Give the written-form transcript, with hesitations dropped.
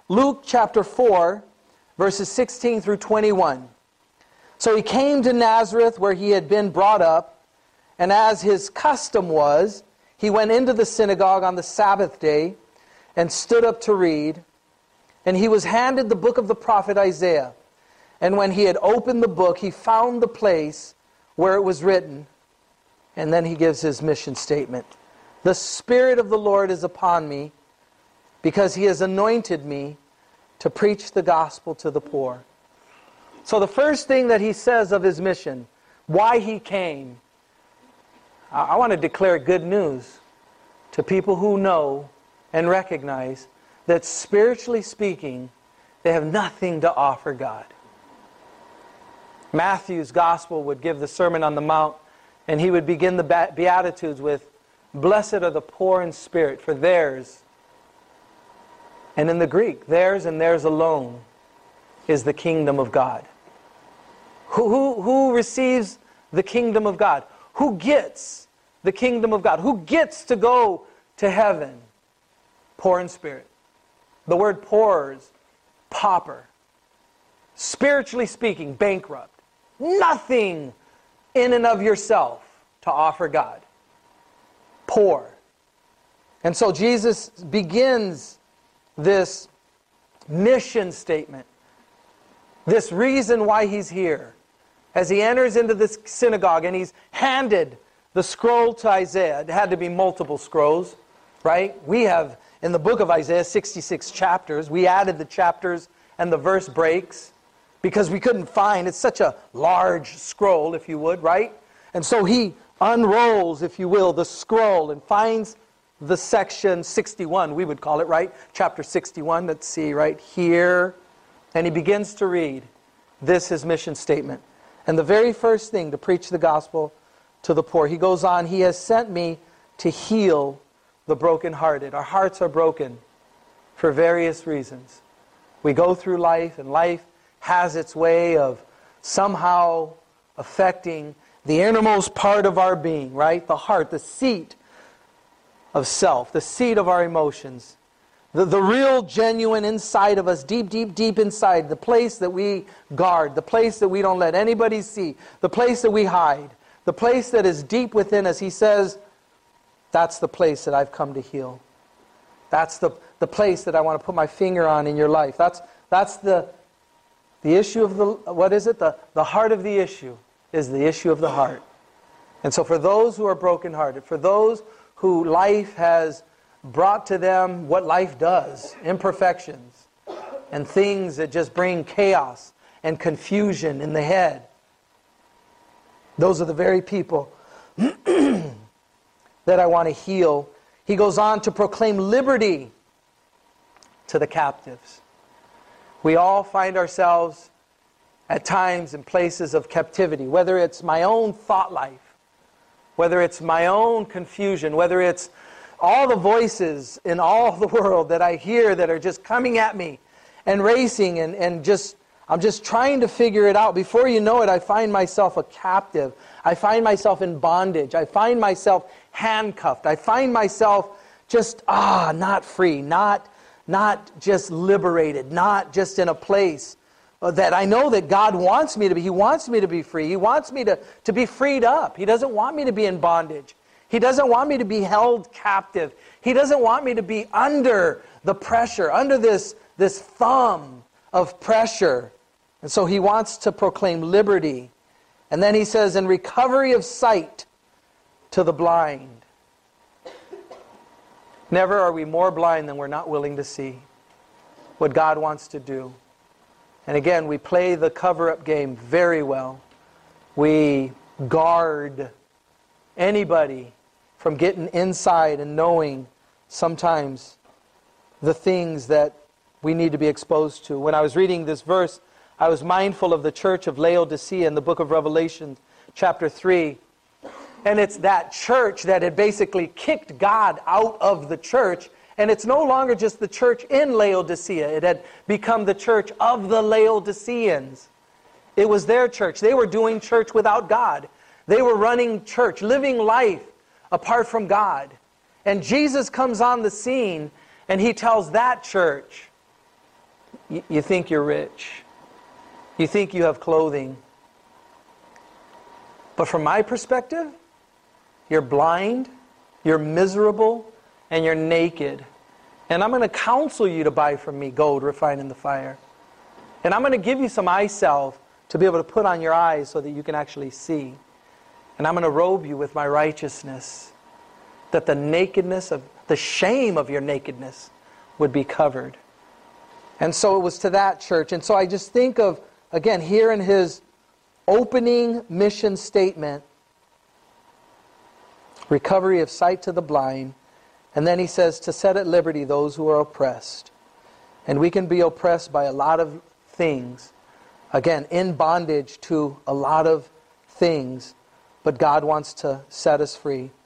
Luke chapter 4, verses 16 through 21. So he came to Nazareth where he had been brought up, and as his custom was, he went into the synagogue on the Sabbath day and stood up to read. And he was handed the book of the prophet Isaiah. And when he had opened the book, he found the place where it was written. And then he gives his mission statement. The Spirit of the Lord is upon me, because he has anointed me to preach the gospel to the poor. So the first thing that he says of his mission, why he came, I want to declare good news to people who know and recognize that spiritually speaking, they have nothing to offer God. Matthew's gospel would give the Sermon on the Mount, and he would begin the Beatitudes with, "Blessed are the poor in spirit, for theirs," and in the Greek, theirs and theirs alone, is the kingdom of God. Who receives the kingdom of God? Who gets the kingdom of God? Who gets to go to heaven? Poor in spirit. The word poor is pauper. Spiritually speaking, bankrupt. Nothing in and of yourself to offer God. Poor. And so Jesus begins this mission statement, this reason why he's here, as he enters into this synagogue and he's handed the scroll to Isaiah. It had to be multiple scrolls, right? We have, in the book of Isaiah, 66 chapters. We added the chapters and the verse breaks because we couldn't find, it's such a large scroll, if you would, right? And so he unrolls, if you will, the scroll and finds the section 61, we would call it, right? Chapter 61, let's see, right here. And he begins to read this, his mission statement. And the very first thing, to preach the gospel to the poor. He goes on, he has sent me to heal the brokenhearted. Our hearts are broken for various reasons. We go through life, and life has its way of somehow affecting the innermost part of our being, right? The heart, the seat of self, the seat of our emotions. The real, genuine inside of us, deep, deep, deep inside, the place that we guard, the place that we don't let anybody see, the place that we hide, the place that is deep within us. He says, that's the place that I've come to heal. That's the place that I want to put my finger on in your life. That's the issue of the, what is it? The heart of the issue is the issue of the heart. And so for those who are brokenhearted, for those who life has brought to them what life does, imperfections, and things that just bring chaos and confusion in the head, those are the very people that I want to heal. He goes on to proclaim liberty to the captives. We all find ourselves at times in places of captivity, whether it's my own thought life, whether it's my own confusion, whether it's all the voices in all the world that I hear that are just coming at me and racing and I'm just trying to figure it out. Before you know it, I find myself a captive. I find myself in bondage. I find myself handcuffed. I find myself just, not free, not just liberated, not just in a place that I know that God wants me to be. He wants me to be free. He wants me to be freed up. He doesn't want me to be in bondage. He doesn't want me to be held captive. He doesn't want me to be under the pressure, under this thumb of pressure. And so he wants to proclaim liberty. And then he says, and recovery of sight to the blind. Never are we more blind than we're not willing to see what God wants to do. And again, we play the cover-up game very well. We guard anybody from getting inside and knowing sometimes the things that we need to be exposed to. When I was reading this verse, I was mindful of the church of Laodicea in the book of Revelation, chapter 3. And it's that church that had basically kicked God out of the church. And it's no longer just the church in Laodicea. It had become the church of the Laodiceans. It was their church. They were doing church without God. They were running church, living life apart from God. And Jesus comes on the scene and he tells that church, You think you're rich. You think you have clothing. But from my perspective, you're blind, you're miserable, and you're naked. And I'm going to counsel you to buy from me gold refined in the fire. And I'm going to give you some eye salve to be able to put on your eyes so that you can actually see. And I'm going to robe you with my righteousness, that the nakedness of, the shame of your nakedness would be covered. And so it was to that church. And so I just think of, again, here in his opening mission statement, recovery of sight to the blind. And then he says to set at liberty those who are oppressed. And we can be oppressed by a lot of things. Again, in bondage to a lot of things. But God wants to set us free.